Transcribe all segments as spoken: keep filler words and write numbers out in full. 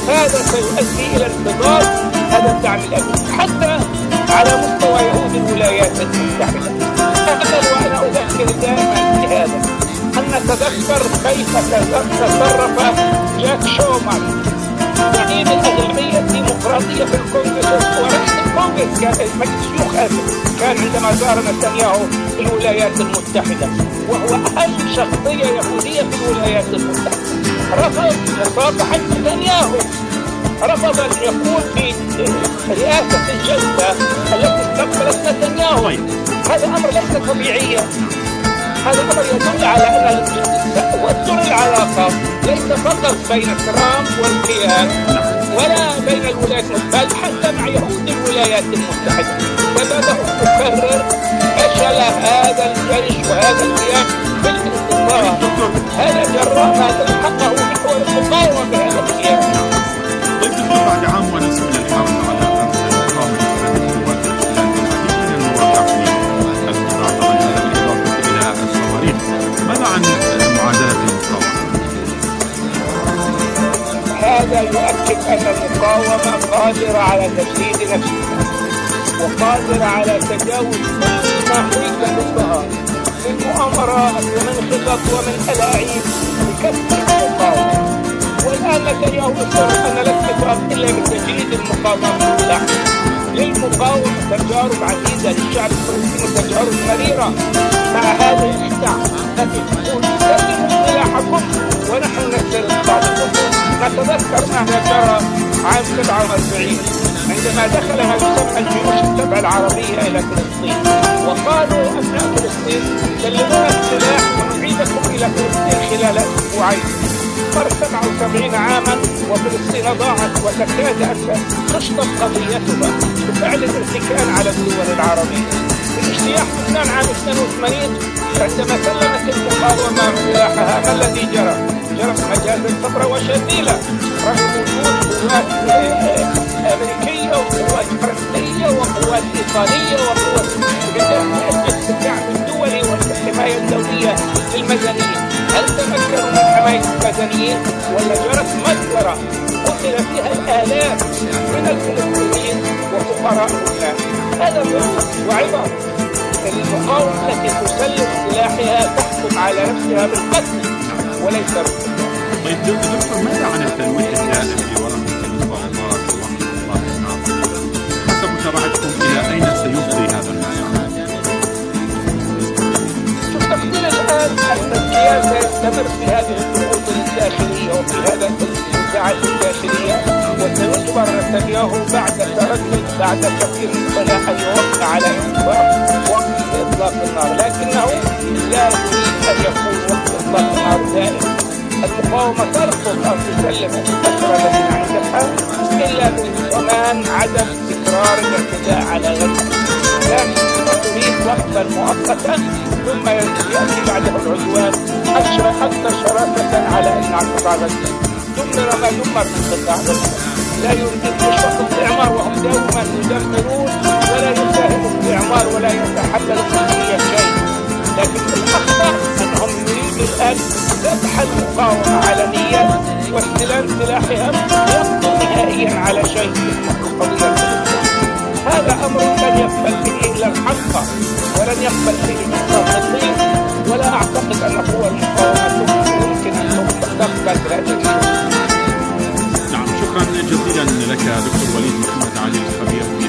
هذا سيؤدي إلى انتظار هذا الدعم الأمني حتى على مستوى يهود الولايات المتحدة. أقبل وأنا أذكر دائما بهذا أن نتذكر كيف تصرف جاك شومان زعيم الأغلبية الديمقراطية في الكونغرس ورئيس الكونغرس كان مجلس شيوخ كان عندما زار نتنياهو في الولايات المتحدة، وهو أهم شخصية يهودية في الولايات المتحدة. رفض مصافحة نتنياهو، رفض أن يكون في رئاسة الجلسة التي استقبلت نتنياهو. هذا أمر ليس طبيعيا، هذا أمر يدل على أن توتر العلاقة ليس فقط بين ترامب والكيان ولا بين الولايات المتحدة، بل حتى مع يهود الولايات المتحدة. فبدأوا تكرر فشل هذا الجيش وهذا الكيان في الانتصار. هذا جراء ما تلحقه محور المقاومة بهذا الكيان. طيب دكتور، بعد عام ونصف من الحرب على رأس الإقامة القوات الاحتلال من المواقع في القطاع، طبعا هذا بالإضافة إلى الصواريخ، ماذا عن معادلة المقاومة؟ هذا يؤكد أن المقاومة قادرة على تجديد نفسها وقادرة على تجاوز كل ما حيك ضدها من مؤامرات ومن خطط ومن ألاعيب لكسر المقاومة. والآن نتنياهو يصر أن لا استفاد إلا بتجديد المقاومة المسلحة للمقاومة. تجارب عديدة للشعب الفلسطيني، تجارب مريرة مع هذه الخدع التي تقول سلموا سلاحكم ونحن نسلم بعضكم. نتذكر ماذا جرى عام سبعة وأربعين عندما دخل ما يسمى الجيوش التبع العربية إلى فلسطين وقالوا أبناء فلسطين سلمونا السلاح ونعيدكم إلى فلسطين خلال أسبوعين. مر سبعة وسبعين عاما وفلسطين ضاعت وتكاد أن تشطب قضيتها بفعل الارتكان على الدول العربية. في اجتياح لبنان عام اثنين وثمانين عندما سلمت المقاومة سلاحها، ما الذي جرى؟ جرت مجازر صبرة وشتيلة رغم وجود قوات أمريكية وقوات فرنسية وقوات إيطالية وقوات الدعم الدولي والحماية الدولية للمدنيين. هل تمكنوا من حماية المدنيين ولا جرت مجزرة قتل فيها الآلاف من الفلسطينيين وفقراء لبنان؟ هذا فقط وعبر. المقاومة التي تسلم سلاحها تحكم على نفسها بالقتل وليس بالقتل. طيب دكتور، ماذا عن التلويح الدائم في ورقة المفاوضات ووقت إطلاق النار؟ حسب متابعتكم إلى أين سيفضي هذا المسار؟ تقول الآن أن الكيان سيستمر في هذه الضغوط الداخلية وفي هذا الانتزاعات الداخلية، وسيجبر نتنياهو بعد تردد بعد كثير من أن يوقع على وقت إطلاق النار، لكنه لا يريد أن يكون وقت إطلاق النار دائم. المقاومة ترفض أن تسلم الأسرى الذين عندها إلا بضمان عدم تكرار الاعتداء على غزة، لكن تريد وقتا مؤقتا ثم يأتي بعده العدوان أكثر شراسة على انعقاد غزة. دمر ما دمر في قطاع غزة، لا يريد فقط الإعمار وهم دوما يدمرون ولا يساهموا في الإعمار ولا يتحللوا في شيء. لكن الأخطر أنهم يريدوا الآن ذبح المقاومة علنيا واستلام سلاحها يقضوا نهائيا على شيء اسمه القضية الفلسطينية. هذا أمر لن يقبل به إلا الحق ولن يقبل به المقاومتين، ولا أعتقد أن قوى المقاومة يمكن أن تقبل بهذا الشيء. نعم، شكرا جزيلا لك دكتور وليد محمد علي الخبير في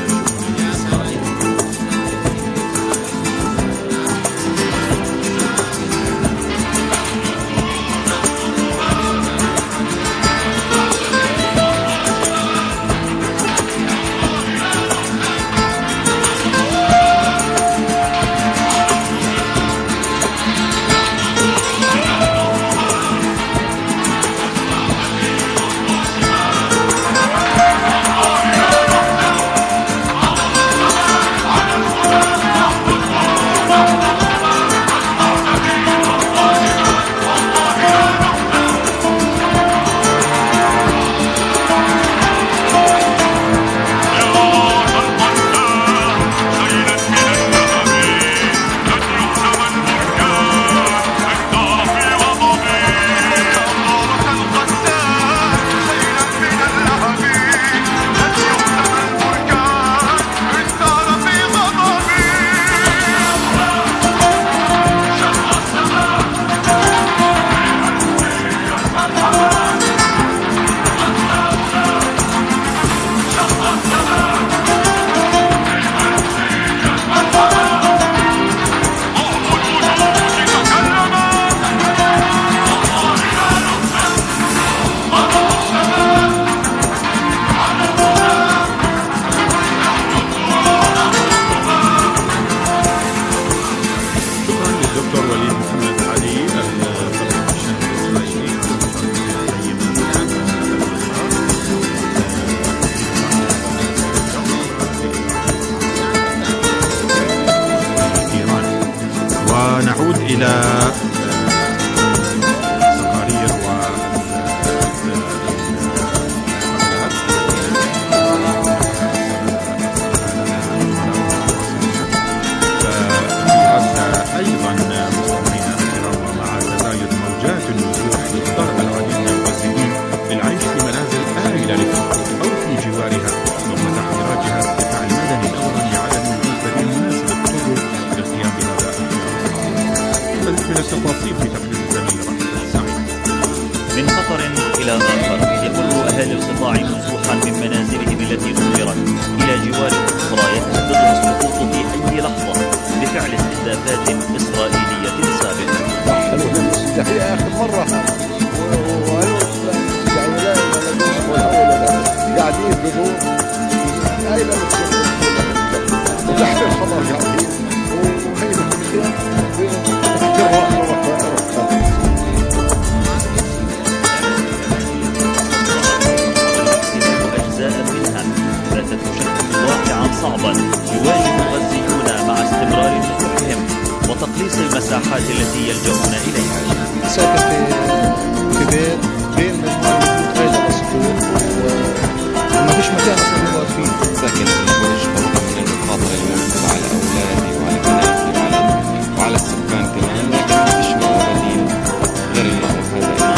الجذور هاي تحت الخطر قاعدين وهي المشكلة أجزاء منها باتت تشكل واقعا صعبا يواجه الغزيون مع استمرار فتوحهم وتقليص المساحات التي يلجؤون إليها. ساكن في في بيت بين مجموعة غير السطور وما فيش مكان أصلا يقعد فيه. ساكن في برج خوفا من المخاطرة الموجودة على أولادي وعلى بناتي وعلى وعلى السكان كمان، لكن ما فيش بديل غير الماء وهذا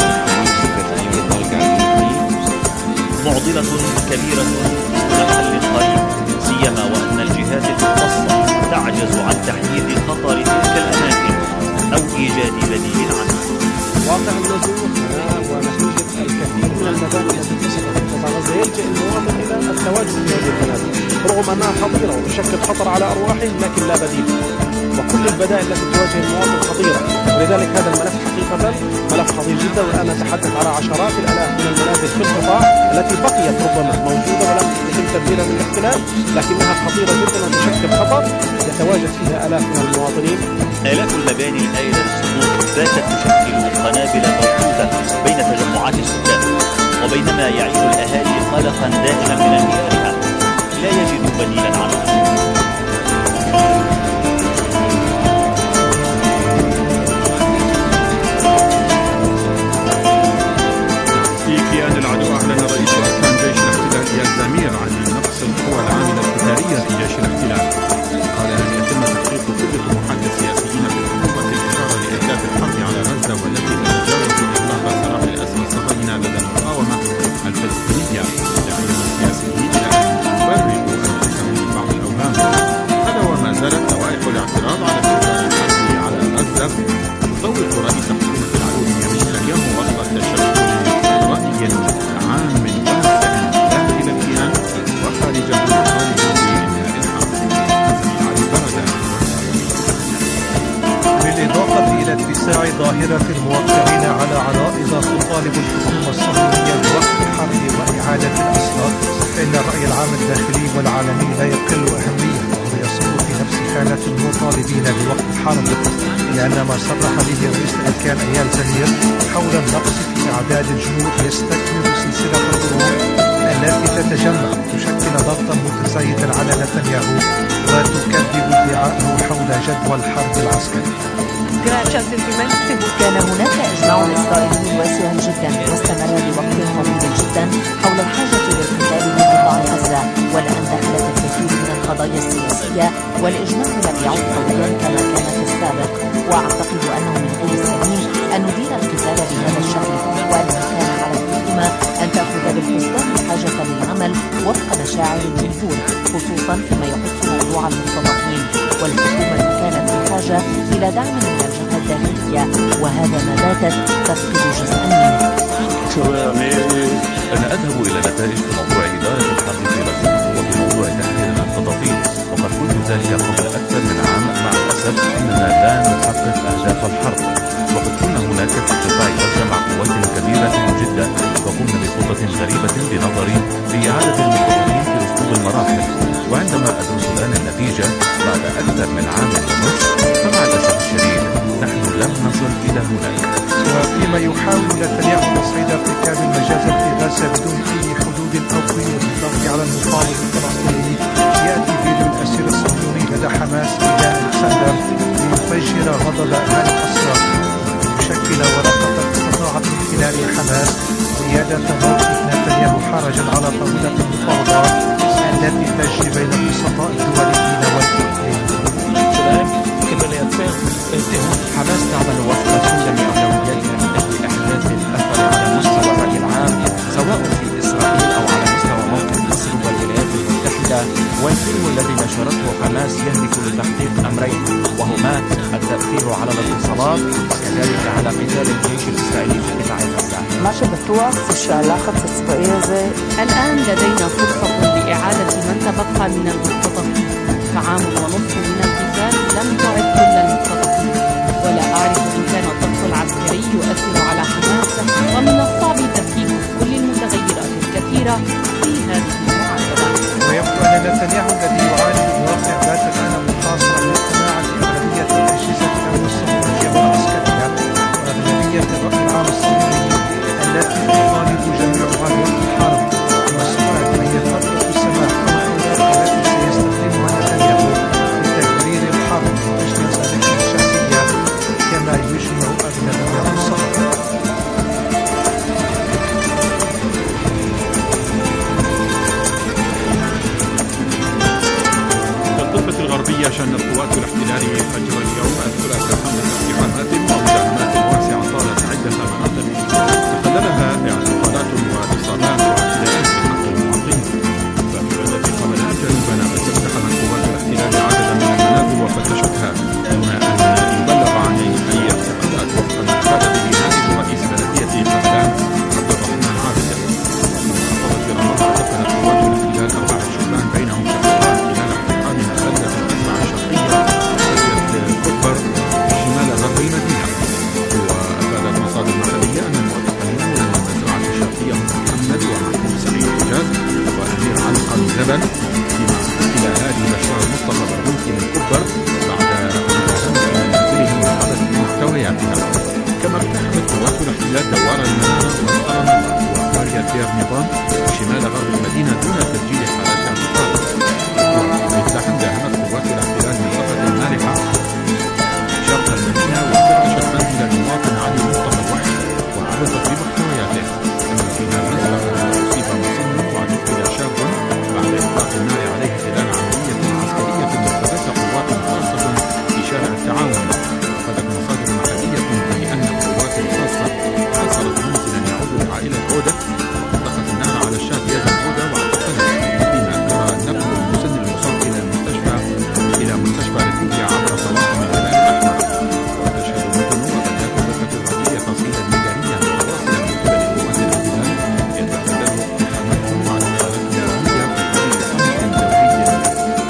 معضلة كبيرة لمحل قريب، سيما وأن الجهات المختصة تعجز عن تحديد خطر تلك الأماكن أو إيجاد بديل عنها. واقع النزوح ونتيجة الكثير من المباني التي تصل في قطاع غزة يلجأ المواطن إلى التواجد في هذه المنازل رغم أنها خطيرة وتشكل خطر على أرواحهم، لكن لا بديل، وكل البدائل التي تواجه المواطن خطيرة. ولذلك هذا الملف حقيقة ملف خطير جدا، والآن نتحدث على عشرات الآلاف من المنازل في القطاع التي بقيت ربما موجودة ولم يتم تدبيرها من الاحتلال، لكنها خطيرة جدا وتشكل خطر يتواجد فيها آلاف من المواطنين. آلاف المباني الهائلة للسقوط باتت تشكل قنابل موجودة بين تجمعات السكان، وبينما يعيش الأهالي قلقا دائما من انهيارها لا يجدوا بديلا عنها. كيان العدو أعلن رئيس أركان جيش الاحتلال إياد زمير عن نقص القوى العاملة القتالية في جيش الاحتلال. قال أن يتم تحقيق كل طموحات السياسيين في الحكومة الإشارة لإهداف الحرب على غزة والتي تتجاوز إطلاق سراح الأسرى الصهاينة لدى المقاومة الفلسطينية، داعيا السياسيين إلى أن يبرئوا أنفسهم من بعض الأوهام. هذا وما زالت لوائح الاعتراض على استمرار الحرب على غزة تطوق رئيس حكومة العدو بنيامين نتنياهو وسط التشكل رأي عام واسع داخل الكيان وخارجه يطالب بإنهاء الحرب. علي بردة. بالإضافة إلى اتساع ظاهرة الموقعين على عرائض تطالب الحكومة الصهيونية بوقف الحرب وإعادة الأسرى، فإن الرأي العام الداخلي والعالمي لا يقل أهمية ويصب في نفس حالة المطالبين بوقف الحرب، لأن ما صرح به رئيس الأركان إياد زمير حول النقص في أعداد الجنود يستكمل سلسلة الظروف التي تتجمع تشكل ضغطا متزايدا على نتنياهو وتكذب ادعاءه حول جدوى الحرب العسكري. كان هناك إجماع إسرائيلي واسع جدا واستمر لوقت طويل جدا حول الحاجة للقتال في قطاع غزة، ولأن دخلت الكثير من القضايا السياسية والإجماع لم يعد قويا كما كان في السابق. وأعتقد أنه من غير السليم أن ندير القتال بهذا الشكل، وأن كان على الحكومة أن تأخذ بالحسبان الحاجة للعمل وفق مشاعر الجمهور، خصوصا فيما يخص موضوع المستضعفين، والحكومة كانت بحاجة إلى دعم من الجهة الداخلية، وهذا ما باتت تفقد جزءا منه. أنا أذهب إلى نتائج في موضوع إدارة الحرب في غزة وفي موضوع تحرير المختطفين، وقد قلت ذلك قبل أكثر من عام. مع الأسف أننا لا نحقق أهداف الحرب، وقد كنا هناك في قطاع غزة مع قوات كبيرة جدا، وقمنا بخطة غريبة بنظري لإعادة المختطفين في أسلوب المراحل. وعندما أدرس الآن النتيجة بعد أكثر من عام ونصف، فمع الأسف الشديد نحن لم نصل إلى هناك. وفيما يحاول نتنياهو تصعيد ارتكاب المجازر في غزة بدون أي حدود أو قيود للضغط على المقاوم الفلسطيني، يأتي فيديو الأسير الصهيوني لدى حماس إلى الخندق ليفجر غضب أهل الأسرى، يشكل ورقة استطاعت من خلال حماس زيادة موقف نتنياهو حرجا على طاولة المفاوضات التي تجري بين الوسطاء الدوليين والإقليميين. حماس تعمل وفق سلم أولوياتها من أجل إحداث الأثر على مستوى الرأي العام، سواء في إسرائيل أو على مستوى موقف مصر والولايات المتحدة. والفيلم الذي نشرته حماس يهدف لتحقيق أمرين، وهما التأثير على الاتصالات وكذلك على قتال الجيش الإسرائيلي في قطاع غزة. الآن لدينا فرصة لإعادة من تبقى من المختطفين، فعام ونصف من القتال لم تعد كل المختطفين، ولا أعرف إن كان الضغط العسكري يؤثر على حماس، ومن الصعب تفكيك كل المتغيرات الكثيرة في هذه نتنياهو الذي يعاني من واقع ذات الآن محاصرا من قناعة أغلبية أجهزة الأمن الصهيونية والعسكرية وأغلبية الرأي العام الصهيوني التي تطالب جميعها بوقف الحرب وسرعة أن يخطط السماح بالأدوات التي سيستخدمها نتنياهو لتكرير الحرب وأجل مصالحه الشخصية كما يشيع أغلبية الصهاينة. الغربية شن القوات الاحتلالية فجر اليوم الثلاثاء خمس اقتحامات ومداهمات واسعة طالت عدة مناطق تخللها اعتقالات واتصالات واعتداءات بحق المواطنين. ففي بلدة قبلان جنوب نابلس اقتحمت قوات الاحتلال عددا من المنازل وفتشتها دون أن يبلغ عن أي اعتقالات وفق ما قال به نائب رئيس بلدية قبلان عبد الرحمن عابد. وفي رام الله اعتقلت قوات الاحتلال أربعة شبان بينهم شقيقان خلال اقتحامها بلدة الأسمع الشرقية كبر شمال غرب المدينة. وأفادت مصادر محلية أن المعتقلين من المزرعة الشرقية محمد ومحمود سعيد حجاز وأمير علقم زبن فيما إلى هذه بشار مصطفى برغوثي من كبر بعد مداهمة منازلهم وحدث محتوياتها. كما اقتحمت قوات الاحتلال دوار المنارة والقرمة وقرية دير نظام شمال غرب المدينة دون تسجيل حالات اعتقال. ومفتاحا داهمت قوات الاحتلال منطقة المارحة شرق المدينة وفتشت منزل المواطن علي مصطفى الوحش وعرضت بمحتوياته أن فيها منزل أصيب مصمم واعتقل شاب بعد إطلاق النار عليه خلال عملية عسكرية ارتكبتها قوات خاصة في شارع التعاون. أفادت مصادر محلية بأن القوات الخاصة حاصرت منزلا يعود لعائلة عودة وأطلقت النار على الشاب يزن عودة واعتقلته فيما أجرى نقل المسن المصاب إلى المستشفى إلى مستشفى رفيقية عبر طواقم الهلال الأحمر. وتشهد مدن وقريات الضفة الغربية تصعيدا ميدانيا متواصلا من قبل قوات الاحتلال يتخلل اقتحاماتهم واعتقالات نارية في حدود أمن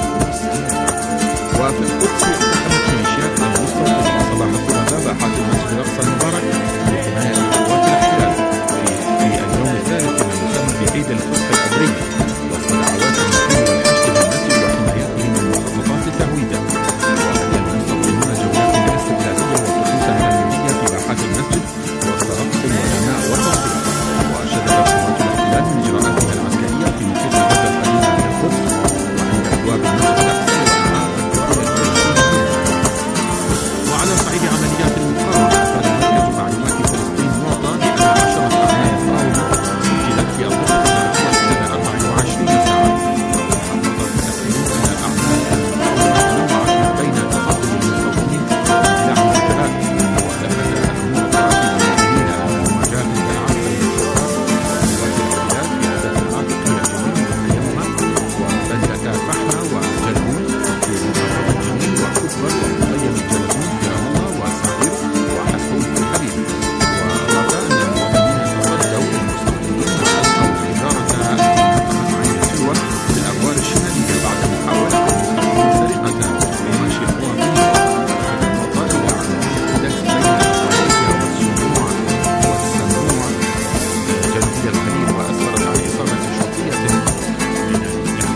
دولي. وفي القدس اقتحمت ميليشيات المستوطنين صباح الثلاثاء باحات المسجد الأقصى المبارك لحماية قوات الاحتلال في اليوم الثالث من المسمى بعيد الفصح العبري وسط دعوات المسلمين والحشد بالمسجد وحمايته من مخططات التهويدة. وأدى المستوطنون جولات استبدادية وطقوسا تنموية في باحات المسجد وسط رقص وغناء وتصفيق. وشددت قوات الاحتلال من إجراءاتها العسكرية في محيط الغزة القديمة من القدس وعند أبواب المسجد الأقصى وأمام الدخول الفلسطيني. وعلى صعيد عمليات المقاومة أفاد مركز معلومات فلسطين معطى بأن عشرة أعمال مقاومة سجلت في الضفة الغربية خلال أربع وعشرين ساعة. وحققت المسؤولون أن الأعمال المقاومة تنوعت بين تقدم المستوطنين وانزلاع الوكلاء. ولفت الأمور التعاقد المسؤولين أن مواجهة تلعب بين الشرطات وقوات الاحتلال في تدخلات قرية جنين والتيمم وبلدة فحمة وجلبون في محافظة جنين وكبر ومخيم الجلبون في رام الله وسعير وحسون في الحليب. وأضاف أن المواطنين تصدوا للمستوطنين وألقوا الإدارة في منطقة عين السلوى بالأبوار الشمالية بعد محاولة المستوطنين سرقة قماش المواطنين. وأخذ المعطى إلى عملية دس بين القرية والسموع والسموع جنوبي الخليل وأسفرت عن إصابة شرطية من الاحتلال.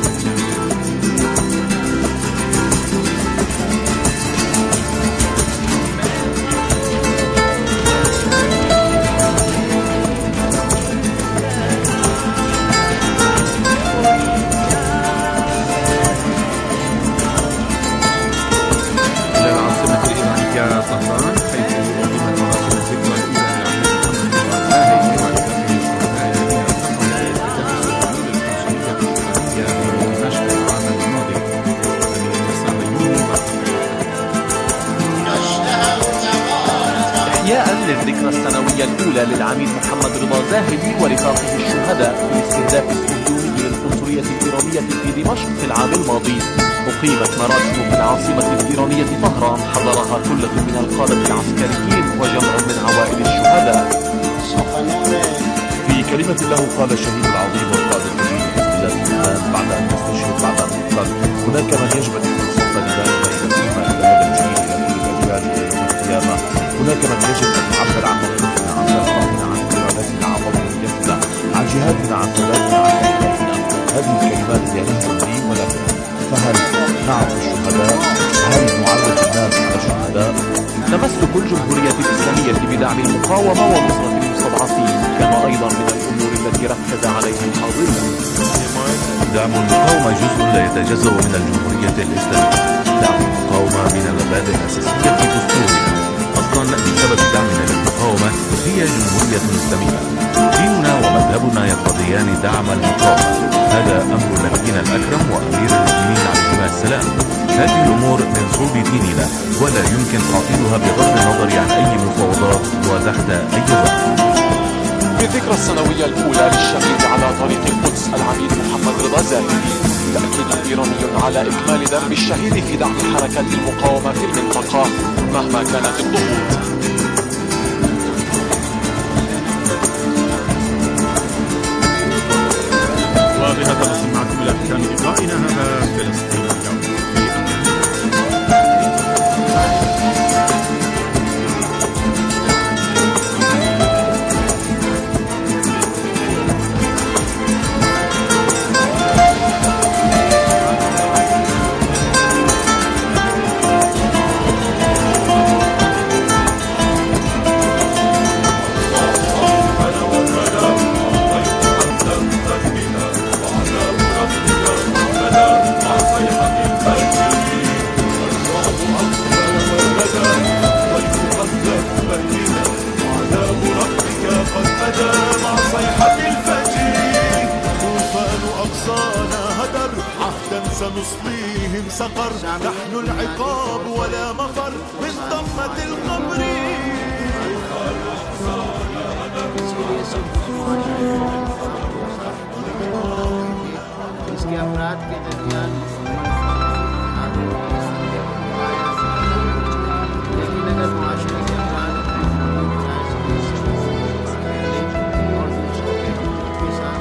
إلى العاصمة الإيرانية طهران حيث أقيمت مراسم الذكرى الأولى لعميد محمد الرازاهي وإدارته الشهداء الذين ارتقوا بالاحتفال الصهيوني للقنصلية الإيرانية بدمشق العام الماضي. أمير مصر بيومي إحياء للذكرى السنوية الأولى للعميد محمد رضا زاهدي ورفاقه الشهداء في الاستهداف الصهيوني للقنصلية الإيرانية في دمشق في العام الماضي. أقيمت مراسم في العاصمة الإيرانية طهران حضرها ثلة من القادة العسكريين وجمع من عوائل الشهداء. في كلمة له قال الشهيد العظيم والقائد الكبير لحزب الله الإسلام بعد أن يستشهد بعد أن يقتل: هناك من يجب أن يكون صوتا دائما إلى الأمة إلى هذا الجيل إلى كل الأجيال إلى يوم القيامة. هناك من يجب أن نعبر عن موقفنا عن ثقافتنا عن إرادتنا عن وطنيتنا عن جهادنا عن ثباتنا عن أهدافنا. هذه الكلمات هي نهج لي ولكن فهل نعرف الشهداء؟ هل نعرف الناس على الشهداء؟ تمسك الجمهورية الإسلامية بدعم المقاومة ونصرة المستضعفين كان أيضا من الأمور التي ركز عليها الحاضرون. دعم المقاومة جزء لا يتجزأ من الجمهورية الإسلامية. دعم المقاومة من المبادئ الأساسية في دستورنا. أصلا بسبب دعمنا للمقاومة هي جمهورية إسلامية. ديننا ومذهبنا يقتضيان دعم المقاومة. هذا أمر نبينا الأكرم وأمير المؤمنين عليهما السلام. هذه الأمور من صلب ديننا ولا يمكن تعطيلها بغض النظر عن أي مفاوضات وتحت أي ظرف. في ذكرى السنوية الأولى للشهيد على طريق القدس العميد محمد رضا زاهدي، تأكيد إيراني على إكمال ذنب الشهيد في دعم حركات المقاومة في المنطقة مهما كانت الضغوط. وبهذا نصل معكم إلى ختام لقائنا هذا فلسطين اليوم. سنصليهم سقر، نحن العقاب ولا مفر من ضمة القبر. इसके अपराध के दरमियान लेकिन अगर मुआशरे के अपराध और दूसरों के हकूक़ के साथ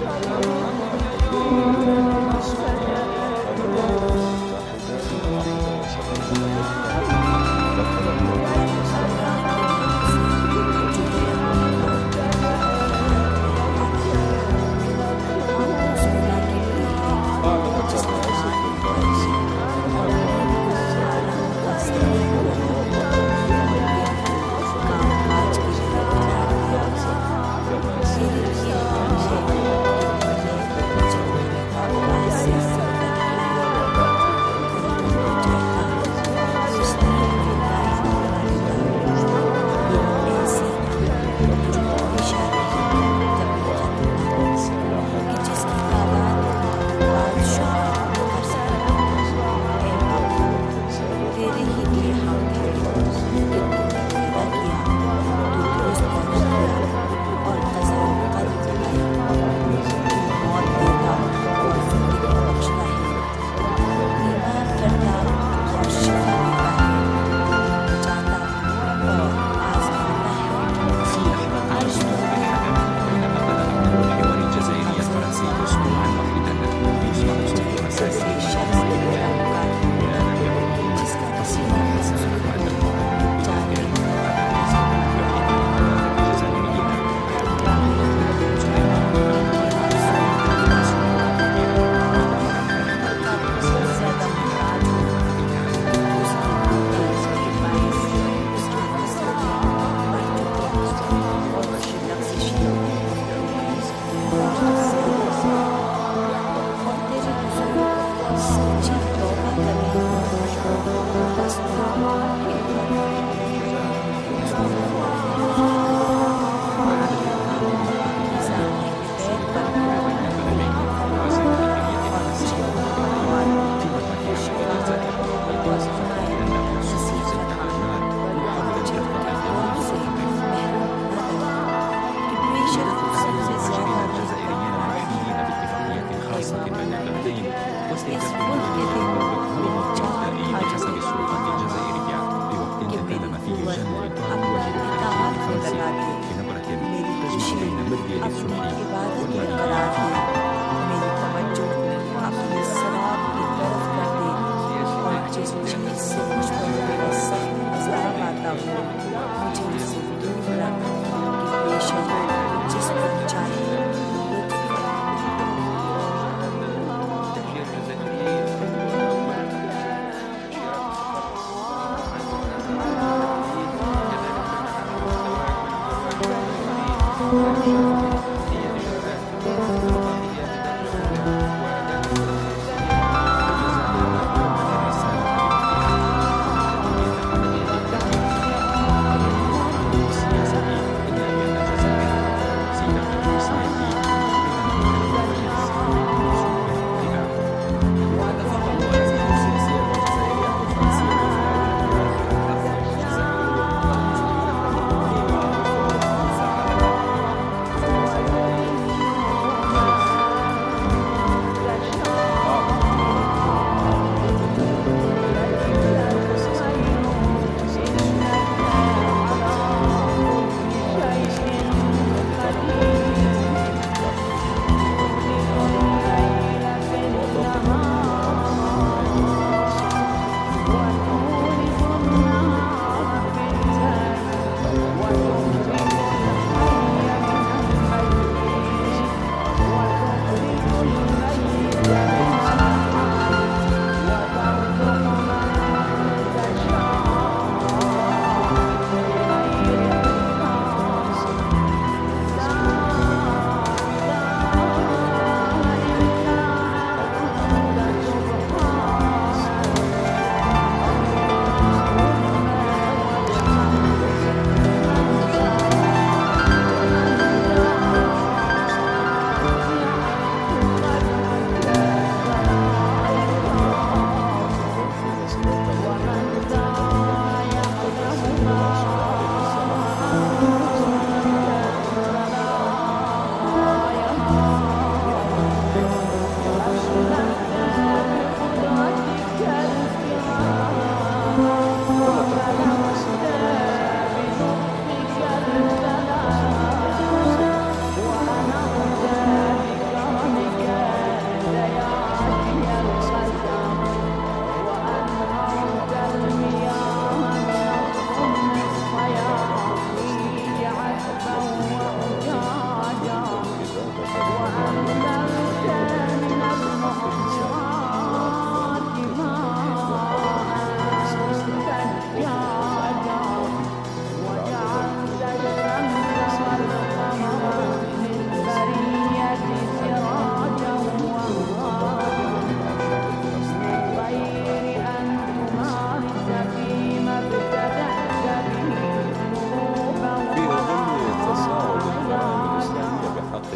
Thank you.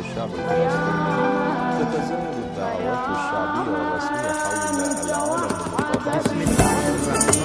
الشعب الفلسطيني تتزايد الدعوات الشعبية والرسمية حول العالم المتطرف.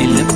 إن لم